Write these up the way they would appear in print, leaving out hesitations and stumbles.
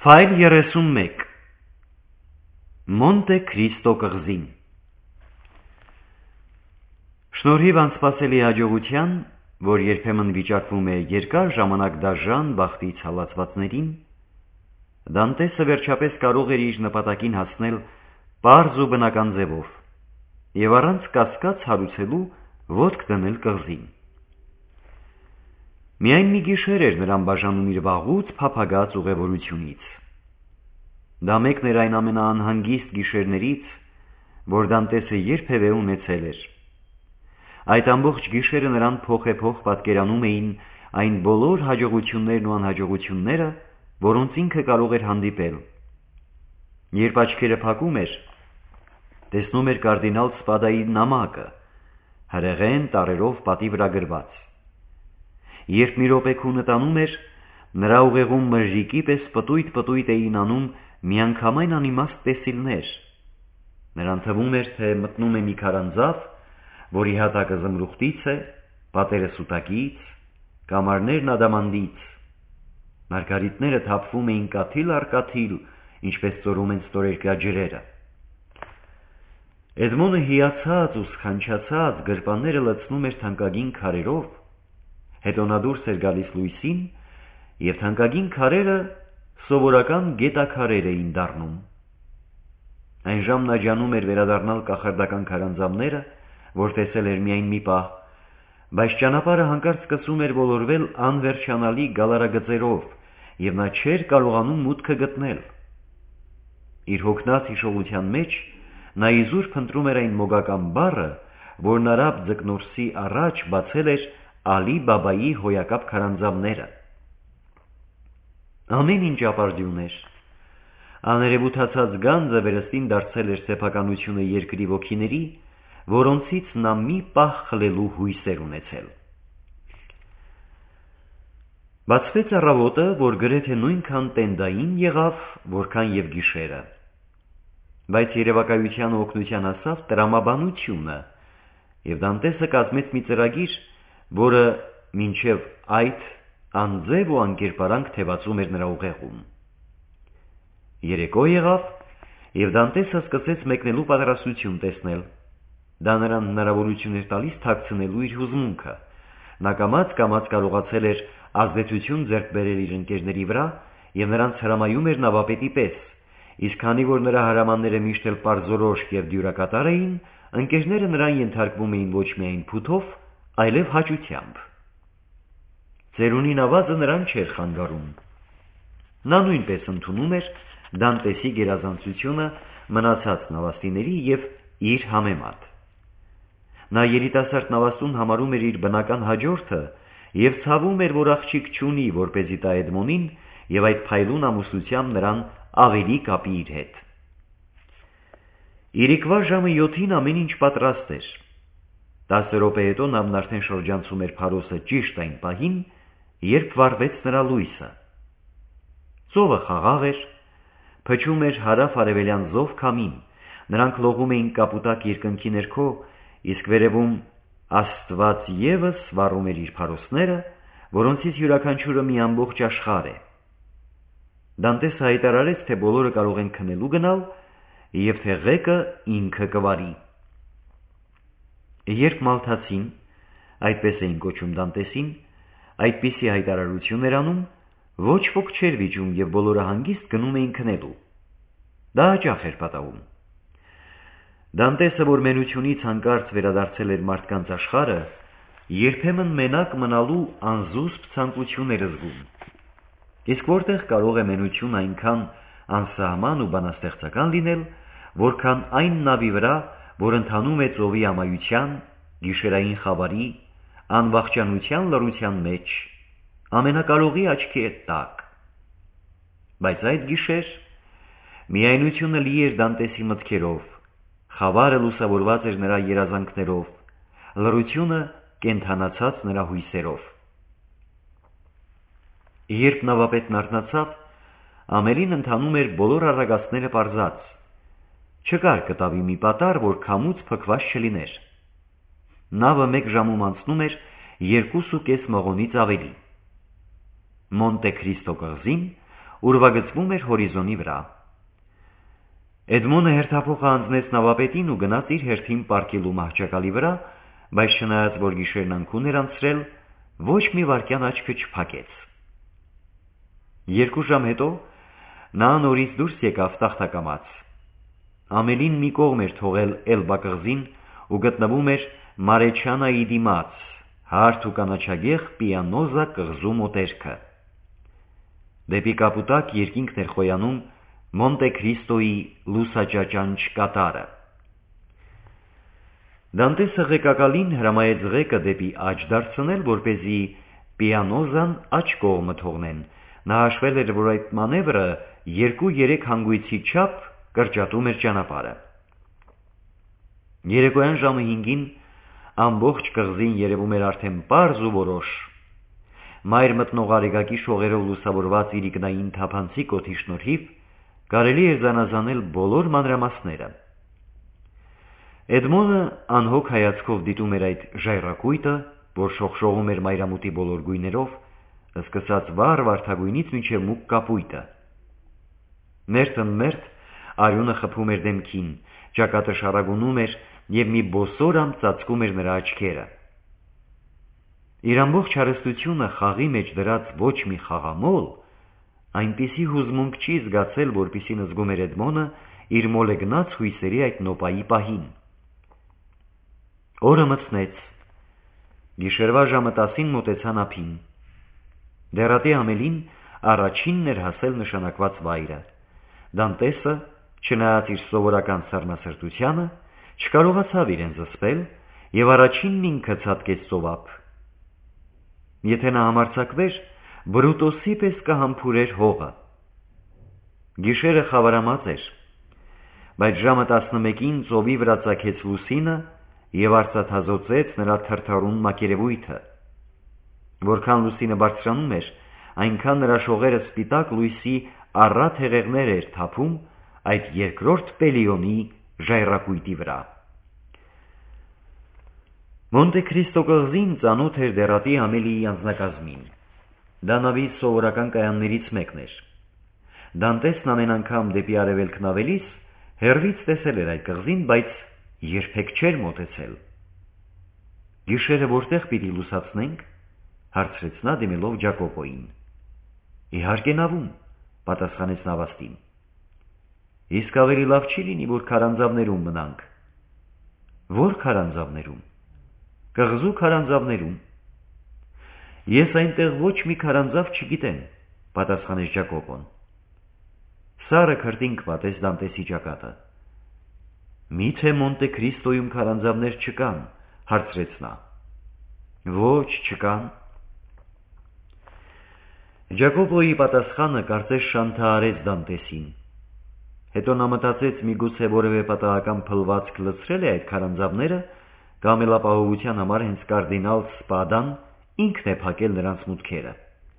Ֆայլ 31 Մոնտե Քրիստո կղզին Շնորհիվ անսպասելի հաջողության, որ երբեմն վիճակվում է երկար ժամանակ դաժան բախտից հալածվածներին, Դանտեսը վերջապես կարող էր իր նպատակին հասնել պարզ ու բնական ձևով և առանց կասկած հարուցելու ոտք դնել կղզին։ Միայն մի գիշեր էր նրան բաժանում իր վաղուց փափագած ուղևորությունից։ Դա մեկն էր այն ամենաանհանգիստ գիշերներից, որ Դանտեսը երբևէ ունեցել էր։ Այդ ամբողջ գիշերը նրան փոխ-փոխ պատկերանում էին այն բոլոր հաջողություններն ու անհաջողությունները, որոնց ինքը կարող էր հանդիպել։ Երբ աչքերը փակում էր, տեսնում էր կարդինալ Սպադայի նամակը, հրեղեն տառերով պատի վրա գրված։ Երբ մի րոպե տանում էր, նրա ուղեղում մրրիկի պես պտույտ էին անում միանգամայն անիմաստ տեսիլներ։ Նրան թվում էր, թե մտնում է մի քարանձավ, որի հատակը զմրուխտից է, պատերը սուտակից, կամարներն ադամանդից։ Մարգարիտները թափվում էին կաթիլ առ կաթիլ, ինչպես ծորում են ստորերկրյա ջրերը։ Էդմոնը հիացած ու սքանչացած գրպանները լցնում էր թանկագին քարերով, հետո նա դուրս էր գալիս լույսին, և թանկագին քարերը սովորական գետաքարեր էին դառնում։ Այն ժամ նա ջանում էր վերադառնալ կախարդական քարանձավները, որ տեսել էր միայն մի պահ, բայց ճանապարհը հանկարծ սկսում էր ոլորվել անվերջանալի գալարագծերով, և նա չէր կարողանում մուտքը գտնել։ Իր հոգնած հիշողության մեջ նա իզուր փնտրում էր այն մոգական բառը, որն արաբ ձկնորսի առաջ բացել էր Ալի Բաբայի հոյակապ քարանձավները։ Ամեն ինչ ապարդյուն էր։ Աներևութացած գանձը վերստին դարձել էր սեփականությունը երկրի ոգիների, որոնցից նա մի պահ խլելու հույս էր ունեցել։ Բացվեց առավոտը, որ գրեթե նույնքան տենդային եղավ, որքան և գիշերը։ Բայց երևակայության ու օգնության հասավ տրամաբանությունը, և Դանտեսը կազմեց մի ծրագիր, որը մինչև այդ անձև ու անկերպարանք թևածում էր նրա ուղեղում։ Երեկո եղավ, և Դանտեսը սկսեց մեկնելու պատրաստություն տեսնել։ Դա նրան հնարավորություն էր տալիս թաքցնելու իր հուզմունքը։ Նա կամաց կարողացել էր ազդեցություն ձեռք բերել իր ընկերների վրա և նրանց հրամայում էր նավապետի պես, իսկ քանի որ նրա հրամանները միշտ էլ պարզորոշ և դյուրակատար էին, ընկերները նրան ենթարկվում էին ոչ միայն փութով, այլև հաճությամբ։ Ծերունի նավազը նրան չէր խանգարում։ Նա նույնպես ընդունում էր Դանտեսի գերազանցությունը մնացած նավաստիների և իր համեմատ։ Նա երիտասարդ նավաստուն համարում էր իր բնական հաջորդը և ցավում էր, որ աղջիկ չունի, որպեսզի տա Էդմոնին և այդ փայլուն ամուսնությամբ նրան ավելի կապի իր հետ։ Իրիկվա ժամը 7-ին ամեն ինչ պատրաստ էր։ 10 րոպե հետո նավն արդեն շրջանցում էր Փարոսը ճիշտ այն պահին, երբ վառվեց նրա լույսը։ Ծովը խաղաղ էր, փչում էր հարավ-արևելյան զով քամին, նրանք լողում էին կապուտակ երկնքի ներքո, իսկ վերևում Աստված ևս վառում էր իր փարոսները, որոնցից յուրաքանչյուրը մի ամբողջ աշխարհ է։ Դանտեսը հայտարարեց, թե բոլորը կարող են քնելու գնալ, և թե ղեկը ինքը կվարի։ Երբ մալթացին, այդպես էին կոչում Դանտեսին, այդպիսի հայտարարություն էր անում, ոչ ոք չէր վիճում և բոլորը հանգիստ գնում էին քնելու։ Դա հաճախ էր պատահում։ Դանտեսը, որ մենությունից հանկարծ վերադարձել էր մարդկանց աշխարհը, երբեմն մենակ մնալու անզուսպ ցանկություն էր զգում։ Իսկ որտեղ կարող է մենություն այնքան անսահման ու բանաստեղծական լինել, որքան այն նավի վրա, որ ընթանում է ծովի ամայության, գիշերային խավարի, անվախճանության լռության մեջ, ամենակարողի աչքի տակ։ Բայց այդ գիշեր միայնությունը լի էր Դանտեսի մտքերով, խավարը լուսավորված էր նրա երազանքներով, լռությունը կենդանացած նրա հույսերով։ Երբ նավապետն արթնացավ, ամենին ընթանում էր բոլոր առագաստները պարզած։ Չկար կտավի մի պատառ, որ քամուց փքված չլիներ։ Նավը 1 ժամում անցնում էր 2,5 մղոնից ավելի։ Մոնտե Քրիստո կղզին ուրվագծվում էր հորիզոնի վրա։ Էդմոնը հերթափոխը անձնեց նավապետին ու գնաց իր հերթին պառկելու մահճակալի վրա, բայց չնայած որ գիշերն անքուն էր անցրել, ոչ մի վայրկյան աչքը չփակեց։ 2 ժամ հետո նա նորից դուրս եկավ տախտակամած։ Ամելին մի կողմ էր թողել Էլբա կղզին ու գտնվում էր Մարեչանայի դիմաց, հարթ ու կանաչագեղ Պիանոզա կղզու մոտերքը։ Դեպի կապուտակ երկինքն էր խոյանում Մոնտե Քրիստոյի լուսաճաճանչ կատարը։ Դանտեսը ղեկակալին հրամայեց ղեկը դեպի աջ դարձնել, որպեսզի Պիանոզան աջ կողմը թողնեն։ Նա հաշվել էր, որ այդ մանևրը 2-3 հանգույցի չափ կրճատում էր ճանապարհը։ Երեկոյան ժամը 5-ին ամբողջ կղզին երևում էր արդեն պարզ ու որոշ։ Մայր մտնող արեգակի շողերով լուսավորված իրիկնային թափանցիկ օդի շնորհիվ կարելի էր զանազանել բոլոր մանրամասները։ Էդմոնը անհոգ հայացքով դիտում էր այդ ժայռակույտը, որ շողշողում էր մայրամուտի բոլոր գույներով, սկսած վառ վարդագույնից մինչև մուգ կապույտը։ Մերթ արյունը խփում էր դեմքին, ճակատը շարագունում էր և մի բոսոր ծածկում էր նրա աչքերը։ Իր ամբողջ հարստությունը խաղի մեջ դրած ոչ մի խաղամոլ այնպիսի հուզմունք չի զգացել, որպիսին զգում էր Էդմոնը իր մոլեգնած հույսերի այդ նոպայի պահին։ Օրը մթնեց, գիշերվա ժամը 10-ին մոտեցան ափին։ Դեռատի ամելին առաջինն էր հասել նշանակված վայրը։ Դանտեսը, չնայած իր սովորական սառնասրտությանը, չկարողացավ իրեն զսպել և առաջինն ինքը ցատկեց ծովափ։ Եթե նա համարձակվեր, Բրուտոսի պես կհամբուրեր հողը։ Գիշերը խավարամած էր, բայց ժամը 11-ին ծովի վրա ծագեց լուսինը և արծաթազօծեց նրա թրթռուն մակերևույթը։ Որքան լուսինը բարձրանում էր, այնքան նրա շողերը սպիտակ լույսի առատ հեղեղներ էր թափում այդ երկրորդ Պելիոնի ժայռակույտի վրա։ Մոնտե Քրիստո կղզին ծանոթ էր դեռատի ամելիի անձնակազմին։ Դա նավի սովորական կայաններից մեկն էր։ Դանտեսն ամեն անգամ դեպի արևելքն ավելիս հեռվից տեսել էր այդ կղզին, բայց երբեք չէր մոտեցել։ Գիշերը որտեղ պիտի լուսացնենք, հարցրեց նա դիմելով Ջակոպոյին։ Իհարկե նավում, պատասխանեց նավաստին։ Իսկ ավելի լավ չի լինի, որ քարանձավներում մնանք։ Որ քարանձավներում։ Կղզու քարանձավներում։ Ես այնտեղ ոչ մի քարանձավ չգիտեմ, պատասխանեց Ջակոպոն։ Սառը քրտինք պատեց Դանտեսի ճակատը։ Միթե Մոնտե Քրիստոյում քարանձավներ չկան, հարցրեց նա։ Ոչ, չկան։ Ջակոպոյի պատասխանը կարծես շանթահարեց Դանտեսին։ Հետո նա մտածեց միգուցե որևէ պատահական փլվածք լցրել է այդ քարանձավները, կամ էլ ապահովության համար հենց կարդինալ Սպադան ինքն է փակել նրանց մուտքերը։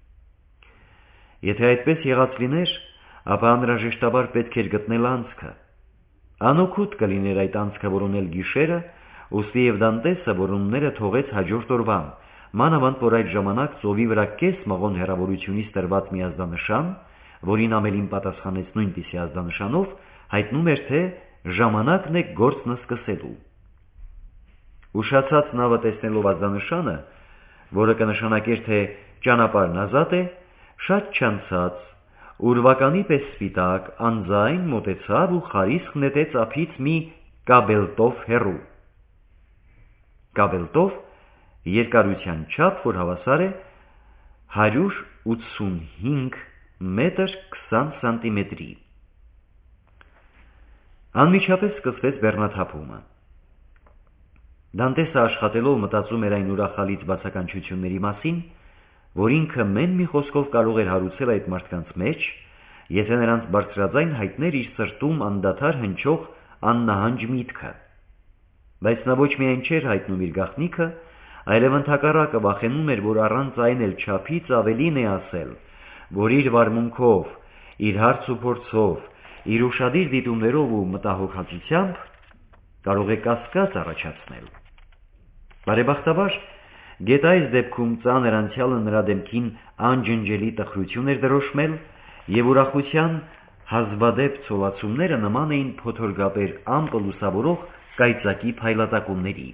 Եթե այդպես եղած լիներ, ապա անհրաժեշտաբար պետք էր գտնել անցքը։ Անօգուտ կլիներ այդ անցքը որոնել գիշերը, ուստի և Դանտեսը որոնումները թողեց հաջորդ օրվան, մանավանդ որ այդ ժամանակ ծովի վրա կես մղոն հեռավորությունից տրված մի ազդանշան, որին ամելին պատասխանեց նույնպիսի ազդանշանով, հայտնում էր, թե ժամանակն է գործն սկսելու։ Ուշացած նավը տեսնելով ազդանշանը, որը կնշանակեր, թե ճանապարհն ազատ է, շատ չանցած, ուրվականի պես սպիտակ, անձայն մոտեցավ ու խարիսք նետեց ափից մի կաբելտով հեռու։ Կաբելտով երկարության չափ, որ հավասար է 185 մետր 20 սանտիմետրի։ Անմիջապես սկսվեց բեռնաթափումը։ Դանտեսը աշխատելով մտածում էր այն ուրախալից բացականչությունների մասին, որ ինքը մեն մի խոսքով կարող էր հարուցել այդ մարդկանց մեջ, եթե նրանց բարձրաձայն հայտներ իր սրտում անդադար հնչող աննահանջ միտքը։ Բայց նա ոչ միայն չէր հայտնում իր գաղտնիքը, այլև ընդհակառակը վախենում էր, որ առանց այն էլ չափից ավելին է ասել, որ իր վարմունքով, իր հարց ու փորձով, իր ուշադիր դիտումներով ու մտահոգացությամբ կարող է կասկած առաջացնել։ Բարեբախտաբար, գետ այս դեպքում ծանր անցյալը նրա դեմքին անջնջելի տխրություն էր դրոշմել եւ ուրախության հազվադեպ ցոլացումները նման էին փոթորկաբեր ամպը լուսավորող կայծակի փայլատակումների։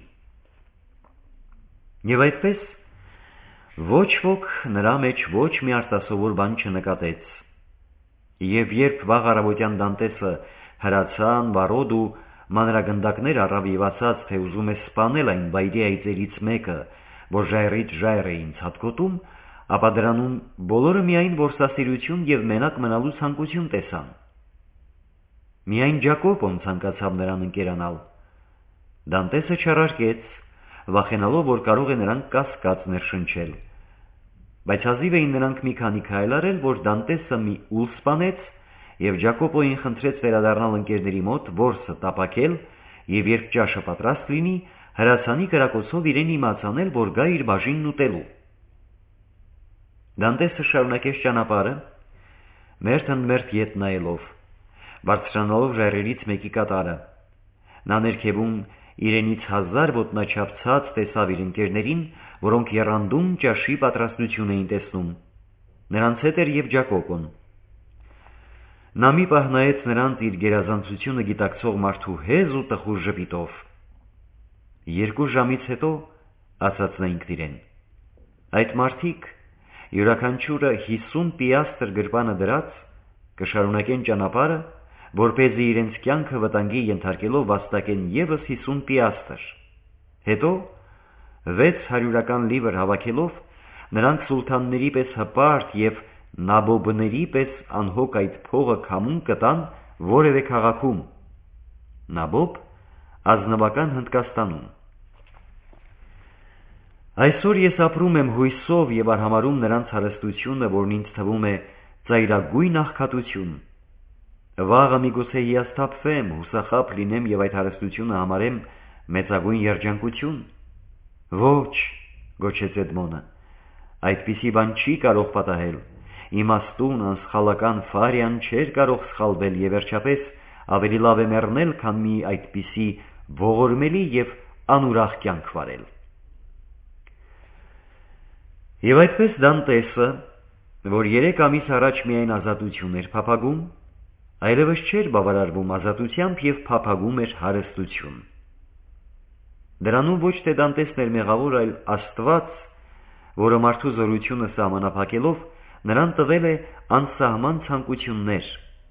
Եվ այդպես ոչ ոք նրա մեջ ոչ մի արտասովոր բան չնկատեց, եւ երբ վաղ առավոտյան Դանտեսը հրացան, վարոդ ու մանրագնդակներ առավ եւ ասաց, թե ուզում է սպանել այն վայրի այծերից մեկը, որ ժայռից ժայռ էին ցատկոտում, ապա դրանում բոլորը միայն որսասիրություն եւ մենակ մնալու ցանկություն տեսան։ Միայն Ջակոբոն ցանկացավ նրան ընկերանալ։ Դանտեսը չարարկեց, վախենալով, որ կարող է նրան կասկած ներշնչել, բայց հազիվ էին նրանք մի քանի քայլ արել, որ Դանտեսը մի ուլ սպանեց եւ Ջակոբոին խնդրեց վերադառնալ ընկերների մոտ, որսը տապակել, եւ երբ ճաշը պատրաստ լինի, հրացանի կրակոցով իրեն իմացանել, որ գա իր բաժինն ուտելու։ Դանտեսը շարունակեց ճանապարհը, մերթ ընդմերթ ետ նայելով, բարձրանալով ժայռերից մեկի կատարը։ Նա ներքևում իրենից 1000 ոտնաչափ ցած տեսավ իր ընկերներին, որոնք եռանդուն ճաշի պատրաստություն էին տեսնում։ Նրանց հետ էր եւ Ջակոբոն։ Նա մի պահ նայեց նրանց իր գերազանցությունը գիտակցող մարդու հեզ ու տխուր ժպիտով։ 2 ժամից հետո, ասաց նա ինքն իրեն, այդ մարդիկ յուրաքանչյուրը 50 պիաստր գրպանը դրած կշարունակեն ճանապարհը, որպեսզի իրենց կյանքը վտանգի ենթարկելով վաստակեն եւս 50 պիաստր։ Հետո 600 լիվր հավաքելով նրանք սուլթանների պես հպարտ եւ նաբոբների պես անհոգ այդ փողը քամուն կտան որևէ քաղաքում։ Նաբոբ ազնվական Հնդկաստանում։ Այսօր ես ապրում եմ հույսով եւ արհամարում նրանց հարստությունը, որն ինձ թվում է ծայրագույն աղքատություն։ Վաղը միգուցե հիասթափվեմ, հուսախաբ լինեմ եւ այդ հարստությունը համարեմ մեծագույն երջանկություն։ Ոչ, գոչեց Էդմոնը, այդպիսի բան չի կարող պատահել։ Իմաստուն, անսխալական Ֆարիան չէր կարող սխալվել եւ վերջապես ավելի լավ է մեռնել, քան մի այդպիսի ողորմելի եւ անուրախ կյանք վարել։ Եվ այդպես Դանտեսը, որ 3 ամիս առաջ միայն ազատություն էր փափագում, այլևս չէր բավարարվում ազատությամբ եւ փափագում էր հարստություն։ Դրանում ոչ թե Դանտեսն էր մեղավոր, այլ Աստված, որը մարդու զորությունը սահմանափակելով նրան տվել է անսահման ցանկություններ։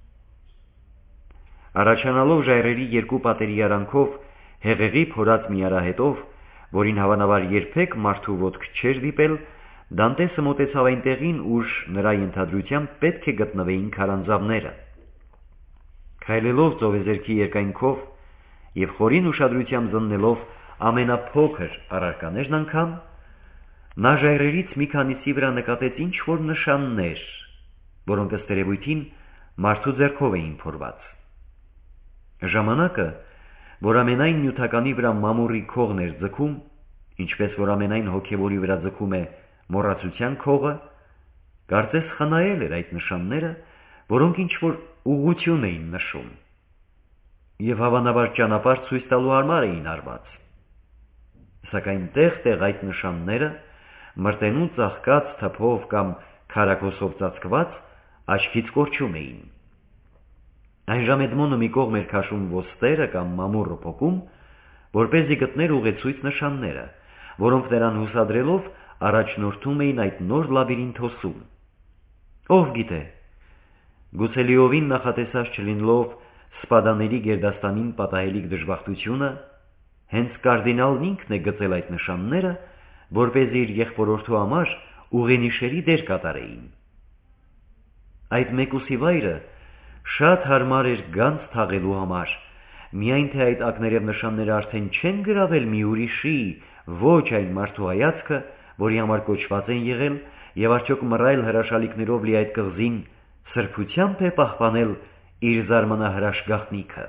Առաջանալով ժայռերի 2 պատերի արանքով հեղեղի փորած մի արահետով, որին հավանաբար երբեք մարդու ոտք չէր դիպել, Դանտեսը մոտեցավ այն տեղին, ուր նրա ենթադրությամբ պետք է գտնվեին քարանձավները։ Քայլելով ծովեզերքի երկայնքով եւ խորին ուշադրությամբ զննելով ամենափոքր առարկաներն անգամ, նա ժայռերից մի քանիսի վրա նկատեց ինչ-որ նշաններ, որոնք ըստ երևույթին մարդու ձեռքով էին փորված։ Ժամանակը, որ ամենայն նյութականի վրա մամուռի քողն էր ձգում, ինչպես որ ամենայն հոգևորի վրա ձգում է մոռացության քողը, կարծես խնայել էր այդ նշանները, որոնք ինչ-որ ուղղություն էին նշում, եւ հավանաբար ճանապարհ ցույց տալու համար էին արված։ Սակայն տեղ-տեղ այդ նշանները մրտենու ծաղկած թփով կամ քարակոսով ծածկված աչքից կորչում էին։ Այն ժամ Էդմոնը մի կողմ էր քաշում ոստերը կամ մամուռը փոկում, որպեսզի գտներ ուղեցույց նշանները, որոնք նրան հուսադրելով առաջնորդում էին այդ նոր լաբիրինթոսում։ Ով գիտե, գուցե լիովին նախատեսած չլինելով սպադաների գերդաստանին պատահելիք դժբախտությունը, հենց կարդինալն ինքն է գծել այդ նշանները, որպեսզի իր եղբորորդու համար ուղենիշերի դեր կատարեին։ Այդ մեկուսի վայրը շատ հարմար էր գանձ թաղելու համար, միայն թե այդ ակներև նշանները արդեն չեն գրավել մի ուրիշի, ոչ այն մարդու հայացքը, որի համար կոչված են եղել, եւ արդյոք մռայլ հրաշալիքներով լի այդ կղզին սրբությամբ է պահպանել իր զարմանահրաշ գաղտնիքը։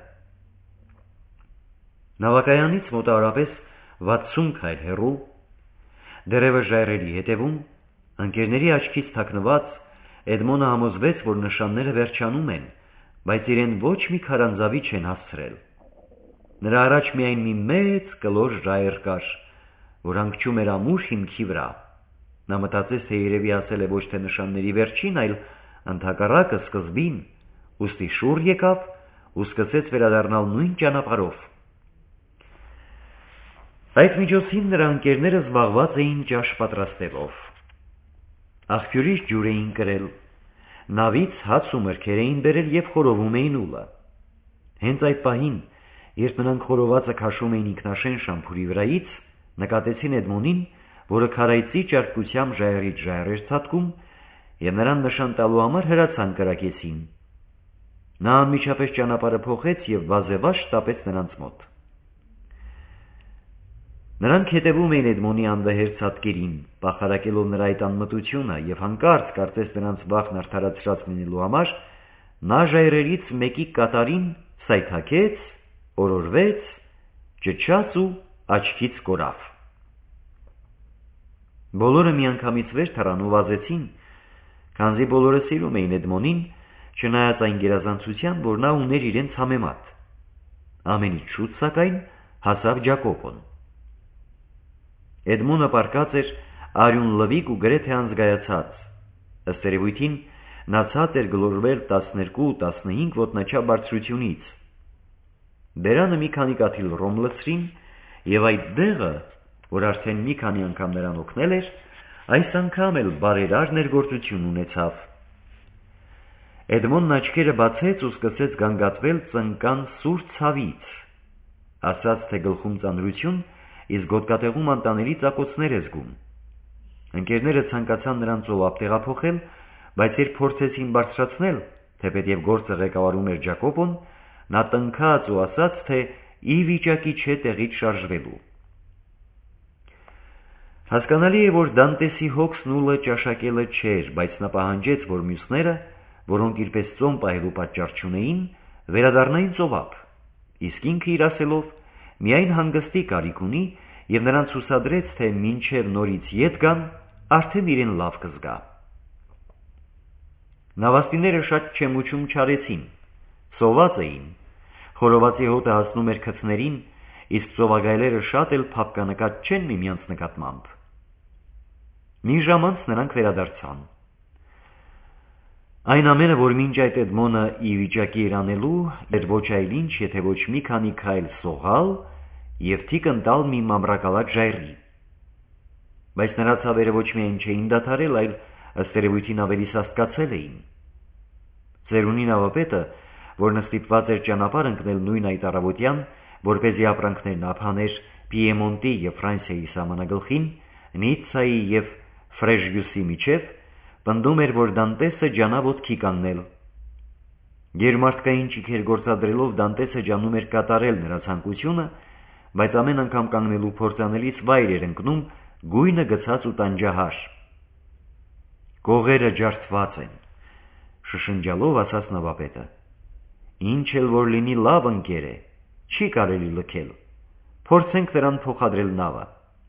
Նավակայանից մոտավորապես 60 քայլ հեռու, դերևս ժայռերի հետևում, ընկերների աչքից թաքնված, Էդմոնը համոզվեց, որ նշանները վերջանում են, բայց իրեն ոչ մի քարանձավի չեն հասցրել։ Նրա առաջ միայն մի մեծ կլոր ժայռ կար, որ հանգչում էր ամուր հիմքի վրա։ Նա մտածեց, թե երևի ասել է ոչ թե նշանների վերջին, այլ ընդհակառակը սկզբին, ուստի շուռ եկավ ու սկսեց վերադառնալ նույն ճանապարհով։ Այդ միջոցին նրա ընկերները զբաղված էին ճաշ պատրաստելով։ Աղբյուրից ջուր էին կրել, նավից հաց ու մրգեր էին բերել և խորովում էին ուլը։ Հենց այդ պահին, երբ նրանք խորովածը քաշում էին ինքնաշեն շամփուրի վրայից, նկատեցին Էդմոնին, որը քարայծի ճարպկությամբ ժայռից ժայռ էր ցատկում, և նրան նշան տալու համար հրացան կրակեցին։ Նա անմիջապես ճանապարհը փոխեց և վազևաշ շտապեց նրանց մոտ։ Նրանք հետևում էին Էդմոնի անվեհեր ցատկերին, պախարակելով նրա այդ անմտությունը, և հանկարծ, կարծես նրանց վախն արդարացրած լինելու համար, նա ժայռերից մեկի կատարին սայթաքեց, օրորվեց, ճչաց ու աչքից կորավ։ Բոլորը միանգամից վեր թռան ու վազեցին, քանզի բոլորը սիրում էին Էդմոնին, չնայած այն գերազանցության, որ նա ուներ իրենց համեմատ։ Ամենից շուտ, սակայն, հասավ Ջակոպոն։ Էդմոնը պառկած էր արյուն լվիկ ու գրեթե անզգայացած։ Ըստ երևույթին, նա ցած էր գլորվել 12-15 ոտնաչափ բարձրությունից։ Բերանը մի քանի կաթիլ ռոմ լցրին, և այդ դեղը, որ արդեն մի քանի անգամ նրան օգնել էր, այս անգամ էլ բարերար ներգործություն ունեցավ։ Էդմոնն աչքերը բացեց ու սկսեց գանգատվել ծնկան սուր ցավից, ասաց, թե գլխում ծանրություն, իսկ գոտկատեղում անտանելի ծակոցներ է զգում։ Ընկերները ցանկացան նրան ծովափ տեղափոխել, բայց երբ փորձեցին բարձրացնել, թեպետև գործը ղեկավարում էր Ջակոպոն, նա տնքաց ու ասաց, թե ի վիճակի չէ տեղից շարժվելու։ Հասկանալի է, որ Դանտեսի հոգսն ուլը ճաշակելը չէր, բայց նա պահանջեց, որ մյուսները, որոնք իրպես ծոմ պահելու պատճառ չունեին, վերադառնային ծովափ, իսկ ինքը իր ասելով միայն հանգստի կարիք ունի և նրանց հուսադրեց, թե մինչև նորից ետ գան, արդեն իրեն լավ կզգա։ Նավաստիները շատ չեմուչում չարեցին, սոված էին, խորովածի հոտը հասնում էր քծներին, իսկ ծովագայլերը շատ էլ փափկանկատ չեն միմյանց նկատմամբ։ Մի ժամ անց նրանք վերադարձան։ Այն ամենը, որ մինչ այդ Էդմոնը ի վիճակի էր անելու, էր ոչ այլ ինչ, եթե ոչ մի քանի քայլ սողալ և թիկն տալ մի մամրակալած ժայռի։ Բայց նրա ցավերը ոչ միայն չէին դադարել, այլ ըստ երևույթին ավելի սաստկացել էին։ Ծերունի նավապետը, որն ստիպված էր ճանապարհ ընկնել նույն այդ առավոտյան, որպեսզի ապրանքներն ափաներ Պիեմոնտի և Ֆրանսիայի սահմանագլխին, Նիցցայի և Ֆրեժյուսի միջև, պնդում էր, որ Դանտեսը ջանա ոտքի կանգնել։ Գերմարտկային ճիգեր գործադրելով Դանտեսը ջանում էր կատարել նրա ցանկությունը, բայց ամեն անգամ կանգնելու փորձանելիս վայր էր ընկնում, գույնը գցած ու տանջահար։ Կողերը ջարդված են, շշնջալով ասաց նավապետը։ Ինչ էլ որ լինի լավ ընկեր է, չի կարելի լքել, փորձենք նրան փոխադրել նավը։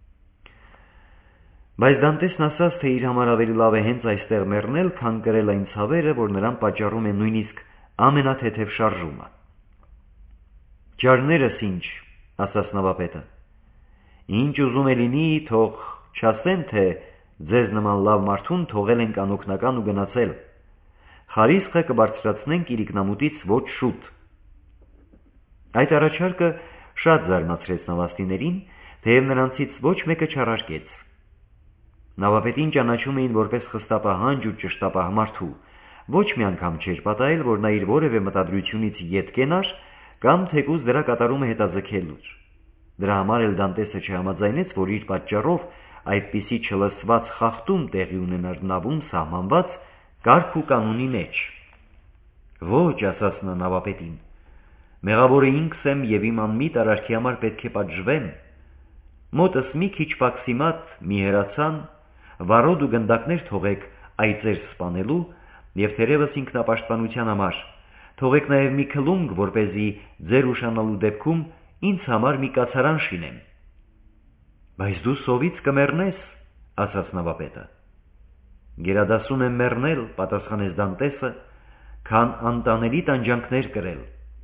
Բայց Դանտեսն ասաց, թե իր համար ավելի լավ է հենց այստեղ մեռնել, քան կրել այն ցավերը, որ նրան պատճառում են նույնիսկ ամենաթեթև շարժումը։ Ջարներս ինչ, ասաց նավապետը։ Ինչ ուզում է լինի, թող չասեն, թե ձեզ նման լավ մարդուն թողել ենք անօգնական ու գնացել։ Խարիսխը կբարձրացնենք իրիկնամուտից ոչ շուտ։ Այդ առաջարկը շատ զարմացրեց նավաստիներին, թեև նրանցից ոչ մեկը չառարկեց։ Նավապետին ճանաչում էին որպես խստապահանջ ու ճշտապահ մարդու, ոչ մի անգամ չէր պատահել, որ նա իր որևէ մտադրությունից ետ կենար կամ թեկուզ դրա կատարումը հետաձգելուր։ Դրա համար էլ Դանտեսը չհամաձայնեց, որ իր պատճառով այդպիսի չլսված խախտում տեղի ունենար նավում սահմանված կարգ ու կանոնի մեջ։ Ոչ, ասաց նա նավապետին, մեղավորը ինքս եմ և իմ անմիտ արարքի համար պետք է պատժվեմ։ Մոտս մի քիչ պաքսիմատ մի հրացան, վարոդ ու գնդակներ թողեք այծեր սպանելու և թերևս ինքնապաշտպանության համար, թողեք նաև մի քլունգ, որպեսզի ձեր ուշանալու դեպքում ինձ համար մի կացարան շինեմ։ Բայց դու սովից կմեռնես, ասաց նավապետը։ Գերադասում եմ մեռնել, պատասխանեց Դանտեսը, քան անտանելի տանջանքներ կրել։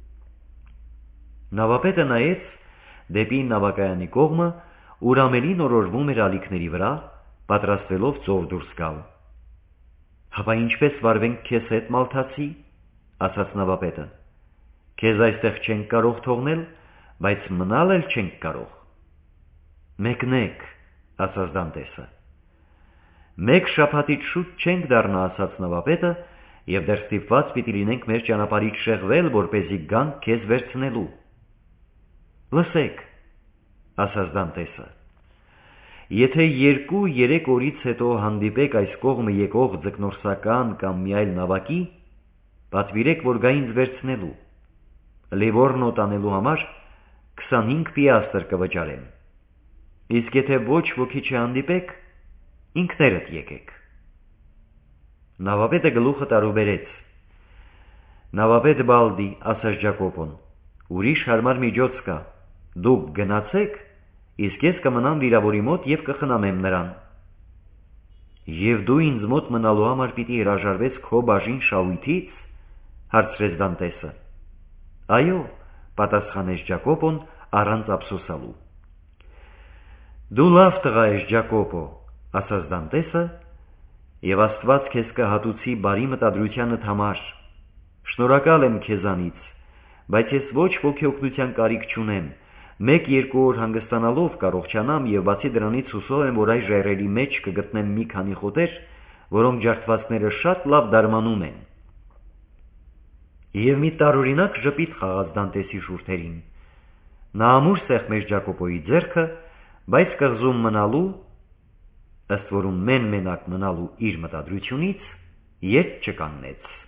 Նավապետը նայեց դեպի նավակայանի կողմը, ուր ամենին օրորվում էր ալիքների վրա, պատրաստվելով ծով դուրս գալ։ Հապա ինչպես վարվենք քեզ հետ, Մալթացի, ասաց նավապետը։ Քեզ այստեղ չենք կարող թողնել, բայց մնալ էլ չենք կարող։ Մեկնեք, ասաց Դանտեսը։ Մեկ շաբաթից շուտ չենք դառնա, ասաց նավապետը, եւ դեռ ստիպված պիտի լինենք մեր ճանապարհից շեղվել, որպեսզի գանք քեզ վերցնելու։ Լսեք, ասաց Դանտեսը։ Եթե 2-3 օրից հետո հանդիպեք այս կողմը եկող ձկնորսական կամ մի այլ նավակի, պատվիրեք, որ գա ինձ վերցնելու։ Լիվորնո տանելու համար 25 պիաստր կվճարեմ։ Իսկ եթե ոչ ոքի չհանդիպեք, ինքներդ եկեք։ Նավապետը գլուխը տարուբերեց։ Նավապետ Բալդի, ասաց Ջակոբոն, ուրիշ հարմար միջոց կա։ Դուք գնացեք, իսկ ես կմնամ վիրավորի մոտ եւ կխնամեմ նրան։ Եվ դու ինձ մոտ մնալու համար պիտի հրաժարվես քո բաժին շահույթից, հարցրեց Դանտեսը։ Այո, պատասխանեց Ջակոբոն առանց ափսոսալու։ Դու լավ տղա ես, Ջակոբո, ասաց Դանտեսը, եւ Աստված քեզ կհատուցի բարի մտադրությանդ համար։ Շնորհակալ եմ քեզանից, բայց ես ոչ ոքի օգնության կարիք չունեմ։ 1-2 օր հանգստանալով կարողանամ եւ բացի դրանից հուսով եմ, որ այս ժայռերի մեջ կգտնեմ մի քանի խոտեր, որոնք ջարդվածքները շատ լավ դարմանում են։ Եվ մի տարօրինակ ժպիտ խաղաց Դանտեսի շուրթերին։ Նա ամուր սեղմեց Ջակոբոյի ձեռքը, բայց կղզում մնալու, ըստ որում մեն-մենակ մնալու իր մտադրությունից ետ չկանգնեց։